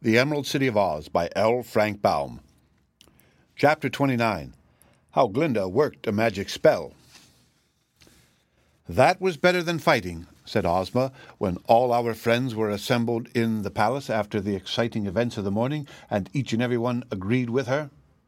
The Emerald City of Oz by L. Frank Baum. Chapter 29. How Glinda Worked a Magic Spell. "That was better than fighting," said Ozma, when all our friends were assembled in the palace after the exciting events of the morning, and each and every one agreed with her.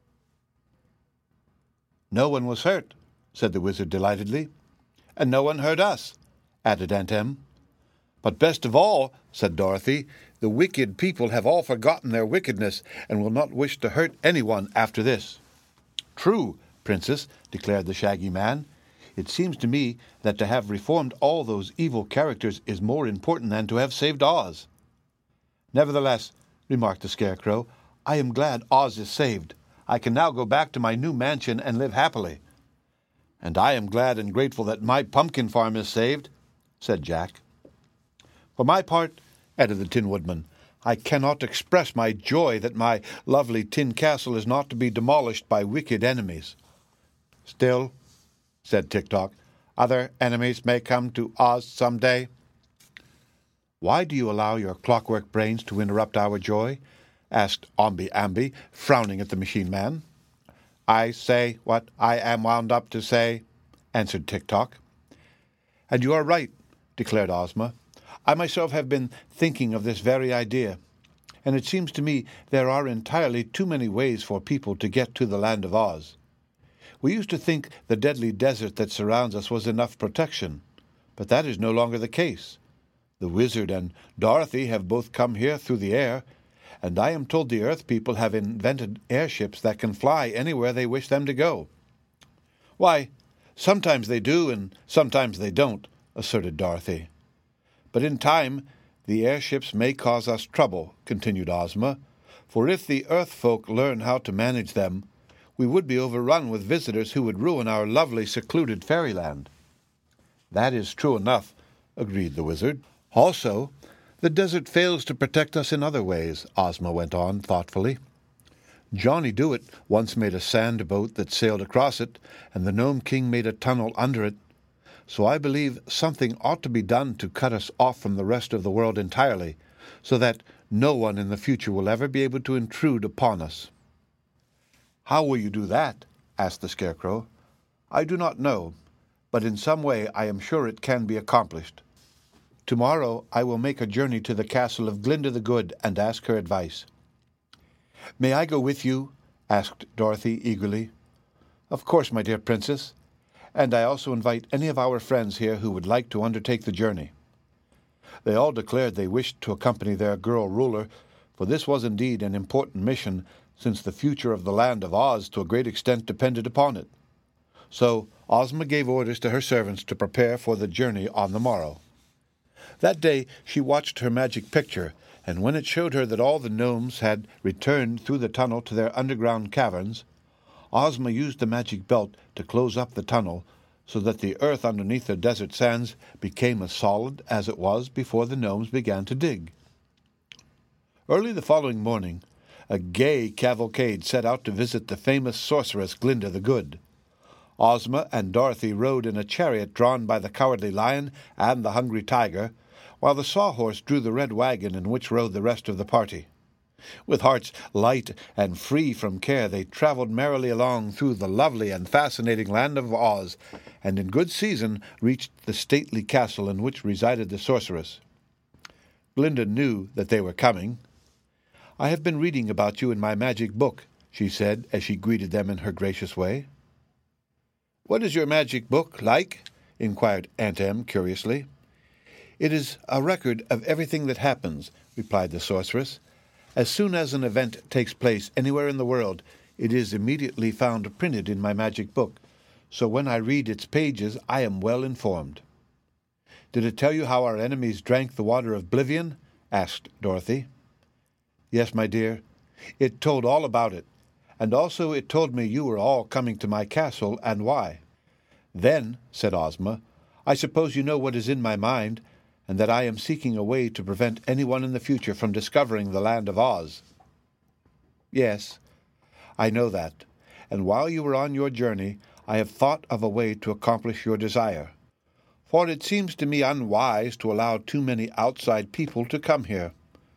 "No one was hurt," said the wizard delightedly. "And no one hurt us," added Aunt Em. "But best of all," said Dorothy, "the wicked people have all forgotten their wickedness and will not wish to hurt anyone after this." "True, Princess," declared the Shaggy Man. "It seems to me that to have reformed all those evil characters is more important than to have saved Oz." "Nevertheless," remarked the Scarecrow, "I am glad Oz is saved. I can now go back to my new mansion and live happily." "And I am glad and grateful that my pumpkin farm is saved," said Jack. "For my part," added the Tin Woodman, "I cannot express my joy that my lovely tin castle is not to be demolished by wicked enemies." "Still," said Tik-Tok, "other enemies may come to Oz some day." "Why do you allow your clockwork brains to interrupt our joy?" asked Omby Amby, frowning at the Machine Man. "I say what I am wound up to say," answered Tik-Tok. "And you are right," declared Ozma. "I myself have been thinking of this very idea, and it seems to me there are entirely too many ways for people to get to the Land of Oz. We used to think the deadly desert that surrounds us was enough protection, but that is no longer the case. The Wizard and Dorothy have both come here through the air, and I am told the Earth people have invented airships that can fly anywhere they wish them to go." "Why, sometimes they do and sometimes they don't," asserted Dorothy. "But in time, the airships may cause us trouble," continued Ozma, "for if the Earth folk learn how to manage them, we would be overrun with visitors who would ruin our lovely secluded fairyland." "That is true enough," agreed the Wizard. "Also, the desert fails to protect us in other ways," Ozma went on thoughtfully. "Johnny Dooit once made a sand boat that sailed across it, and the Gnome King made a tunnel under it. So I believe something ought to be done to cut us off from the rest of the world entirely, so that no one in the future will ever be able to intrude upon us." "How will you do that?" asked the Scarecrow. "I do not know, but in some way I am sure it can be accomplished. Tomorrow I will make a journey to the castle of Glinda the Good and ask her advice." "May I go with you?" asked Dorothy eagerly. "Of course, my dear Princess. And I also invite any of our friends here who would like to undertake the journey." They all declared they wished to accompany their girl ruler, for this was indeed an important mission, since the future of the Land of Oz to a great extent depended upon it. So Ozma gave orders to her servants to prepare for the journey on the morrow. That day she watched her magic picture, and when it showed her that all the gnomes had returned through the tunnel to their underground caverns, Ozma used the magic belt to close up the tunnel so that the earth underneath the desert sands became as solid as it was before the gnomes began to dig. Early the following morning, a gay cavalcade set out to visit the famous sorceress Glinda the Good. Ozma and Dorothy rode in a chariot drawn by the Cowardly Lion and the Hungry Tiger, while the Sawhorse drew the red wagon in which rode the rest of the party. With hearts light and free from care, they traveled merrily along through the lovely and fascinating Land of Oz, and in good season reached the stately castle in which resided the sorceress. Glinda knew that they were coming. "I have been reading about you in my magic book," she said as she greeted them in her gracious way. "What is your magic book like?" inquired Aunt Em curiously. "It is a record of everything that happens," replied the sorceress. "As soon as an event takes place anywhere in the world, it is immediately found printed in my magic book, so when I read its pages I am well informed." "Did it tell you how our enemies drank the water of oblivion?" asked Dorothy. "Yes, my dear. It told all about it, and also it told me you were all coming to my castle and why." "Then," said Ozma, "I suppose you know what is in my mind, and that I am seeking a way to prevent anyone in the future from discovering the Land of Oz." "Yes, I know that, and while you were on your journey, I have thought of a way to accomplish your desire. For it seems to me unwise to allow too many outside people to come here.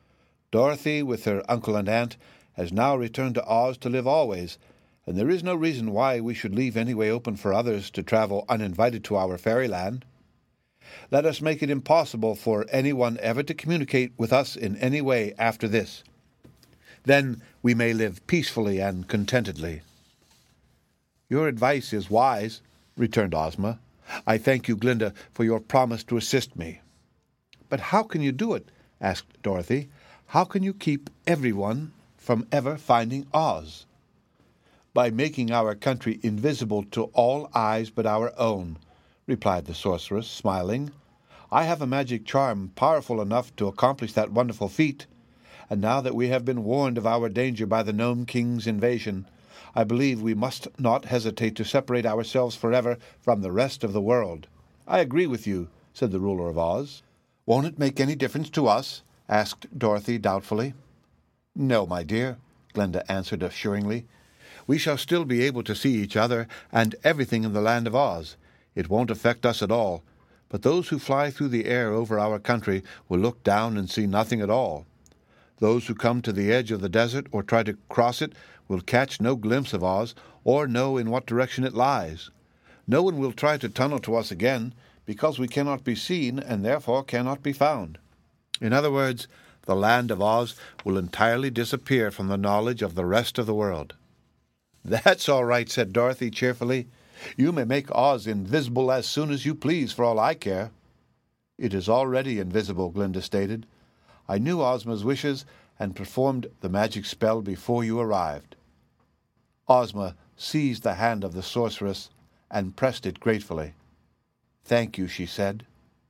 Dorothy, with her uncle and aunt, has now returned to Oz to live always, and there is no reason why we should leave any way open for others to travel uninvited to our fairyland. Let us make it impossible for anyone ever to communicate with us in any way after this. Then we may live peacefully and contentedly." "Your advice is wise," returned Ozma. "I thank you, Glinda, for your promise to assist me." "But how can you do it?" asked Dorothy. "How can you keep everyone from ever finding Oz?" "By making our country invisible to all eyes but our own," replied the sorceress, smiling. "I have a magic charm powerful enough to accomplish that wonderful feat, and now that we have been warned of our danger by the Gnome King's invasion, I believe we must not hesitate to separate ourselves forever from the rest of the world." "I agree with you," said the ruler of Oz. "Won't it make any difference to us?" asked Dorothy doubtfully. "No, my dear," Glinda answered assuringly. "We shall still be able to see each other and everything in the land of Oz. It won't affect us at all, but those who fly through the air over our country will look down and see nothing at all. Those who come to the edge of the desert or try to cross it will catch no glimpse of Oz or know in what direction it lies. No one will try to tunnel to us again, because we cannot be seen and therefore cannot be found. In other words, the land of Oz will entirely disappear from the knowledge of the rest of the world." "That's all right," said Dorothy cheerfully. "You may make Oz invisible as soon as you please, for all I care." "It is already invisible," Glinda stated. "I knew Ozma's wishes and performed the magic spell before you arrived." Ozma seized the hand of the sorceress and pressed it gratefully. "Thank you," she said.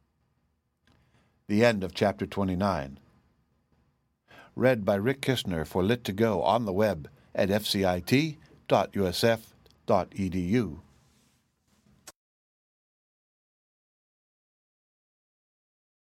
The end of Chapter 29. Read by Rick Kistner for Lit2Go on the web at fcit.usf.edu.